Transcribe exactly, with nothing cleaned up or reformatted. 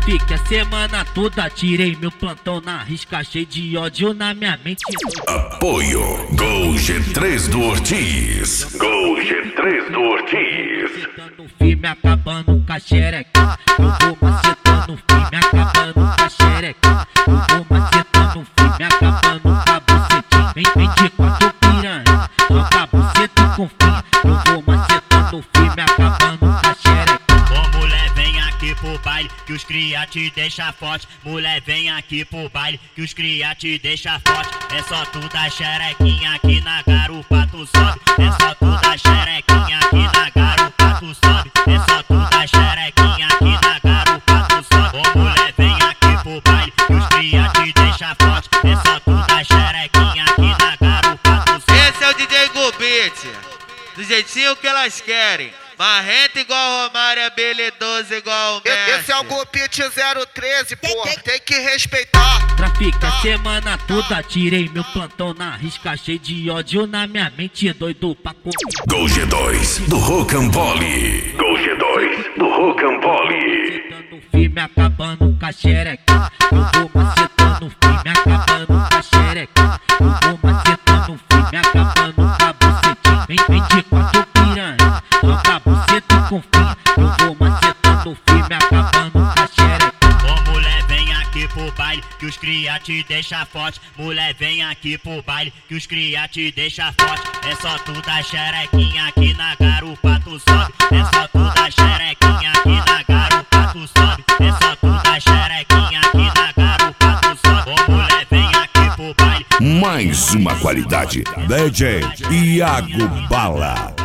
Trafique a semana toda, tirei meu plantão na risca, cheio de ódio na minha mente. Apoio Gol G três do Ortiz. Gol G três do Ortiz. Macetando o filme, acabando com a xereca. Eu vou macetando o filme, acabando com a xereca. Eu vou macetando o filme, acabando com a bucetinha. Vem, vem de quatro piranha, toca a buceta com fim. Eu vou macetando o filme, acabando com a xereca. Ô mulher, vem aqui pro baile, que os cria te deixa forte. Mulher, vem aqui pro baile, que os cria te deixa forte. É só tu dar xerequinha aqui na garupa, tu sobe. É só tu dar xerequinha aqui na garupa, tu sobe. É só tu dar xerequinha aqui na garupa, tu sobe. Ô mulher, vem aqui pro baile, que os cria te deixa forte. É só tu dar xerequinha aqui na garupa, tu sobe. Esse é o D J Gubit, do jeitinho que elas querem. Marrenta igual Romário, habilidoso igual o Messi. Esse é o Gubit zero treze, porra, tem que respeitar. Trafique a semana toda, tirei meu plantão na risca, cheio de ódio na minha mente, doido pra comer. Gol G dois do Rocambole. Gol G dois do Rocambole. Macetando o filme, acabando com a xereca. Eu vou macetando o filme, acabando com a xereca. Eu vou macetando o filme, acabando com a bucetinha. Vem, vem de quatro piranha, toca a buceta com fim. Eu vou macetando o filme, acabando com a xereca. Ô mulher, vem aqui pro baile, que os cria te deixa forte. Mulher, vem aqui pro baile, que os cria te deixa forte. É só tu dar xerequinha aqui na garupa, tu sobe. É só tu dar xerequinha aqui na garupa, tu sobe. É só tu dar xerequinha aqui na garupa, tu sobe. Ô mulher, vem aqui pro baile. Mais uma qualidade. D J Iago Bala.